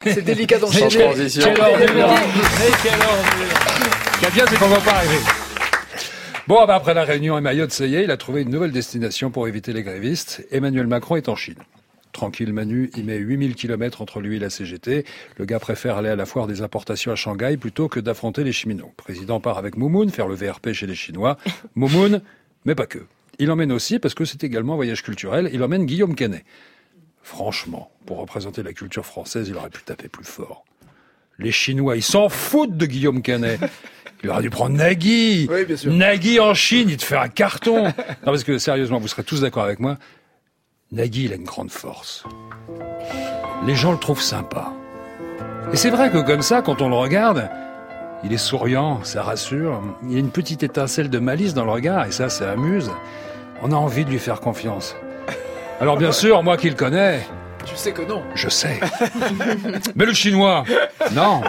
C'est délicat d'enchaîner. Quelle ordure. Ce qui est bien, c'est qu'on ne va pas arriver. Bon, après la Réunion et Mayotte, ça y est, il a trouvé une nouvelle destination pour éviter les grévistes. Emmanuel Macron est en Chine. Tranquille Manu, il met 8000 km entre lui et la CGT. Le gars préfère aller à la foire des importations à Shanghai plutôt que d'affronter les cheminots. Le président part avec Moumoun faire le VRP chez les Chinois. Moumoun, mais pas que. Il emmène aussi, parce que c'est également un voyage culturel, il emmène Guillaume Canet. Franchement, pour représenter la culture française, il aurait pu taper plus fort. Les Chinois, ils s'en foutent de Guillaume Canet. Il aurait dû prendre Nagui. Oui, bien sûr. Nagui en Chine, il te fait un carton. Non, parce que sérieusement, vous serez tous d'accord avec moi. Nagui, il a une grande force. Les gens le trouvent sympa. Et c'est vrai que comme ça, quand on le regarde, il est souriant, ça rassure. Il y a une petite étincelle de malice dans le regard, et ça amuse. On a envie de lui faire confiance. Alors bien sûr, moi qui le connais... Tu sais que non. Je sais. Mais le Chinois, non.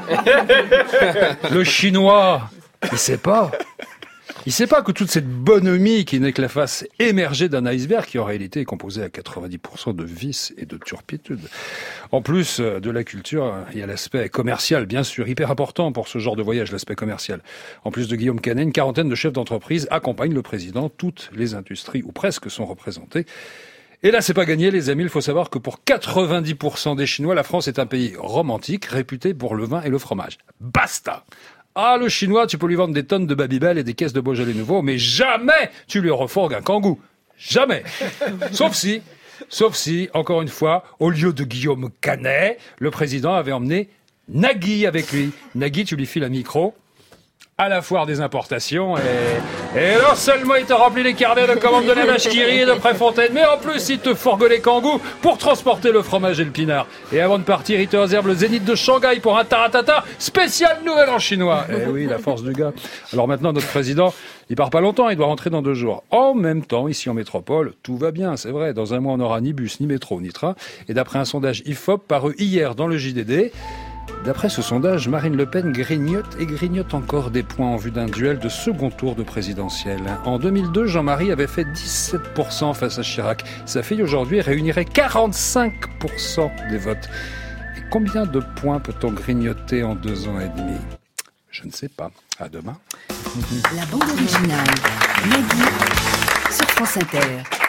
Le Chinois, il sait pas. Il sait pas que toute cette bonhomie qui n'est que la face émergée d'un iceberg qui en réalité est composé à 90% de vices et de turpitude. En plus de la culture, il y a l'aspect commercial, bien sûr, hyper important pour ce genre de voyage, l'aspect commercial. En plus de Guillaume Canet, une quarantaine de chefs d'entreprise accompagnent le président. Toutes les industries, ou presque, sont représentées. Et là, c'est pas gagné, les amis. Il faut savoir que pour 90% des Chinois, la France est un pays romantique, réputé pour le vin et le fromage. Basta! Ah, le Chinois, tu peux lui vendre des tonnes de Babybel et des caisses de Beaujolais nouveau, mais jamais tu lui refourgues un Kangoo. Jamais! Sauf si, encore une fois, au lieu de Guillaume Canet, le président avait emmené Nagui avec lui. Nagui, tu lui files un micro à la foire des importations et non seulement il te remplit les carnets de commandes de la vache qui rit et de Préfontaine, mais en plus il te fourgue les kangous pour transporter le fromage et le pinard. Et avant de partir, il te réserve le Zénith de Shanghai pour un taratata spécial nouvel an chinois. Eh oui, la force du gars. Alors maintenant, notre président, il part pas longtemps, il doit rentrer dans 2 jours. En même temps, ici en métropole, tout va bien, c'est vrai. Dans un mois, on n'aura ni bus, ni métro, ni train. Et d'après un sondage IFOP paru hier dans le JDD, d'après ce sondage, Marine Le Pen grignote encore des points en vue d'un duel de second tour de présidentiel. En 2002, Jean-Marie avait fait 17% face à Chirac. Sa fille aujourd'hui réunirait 45% des votes. Et combien de points peut-on grignoter en 2 ans et demi ? Je ne sais pas. À demain. La bande originale, Nagui, sur France Inter.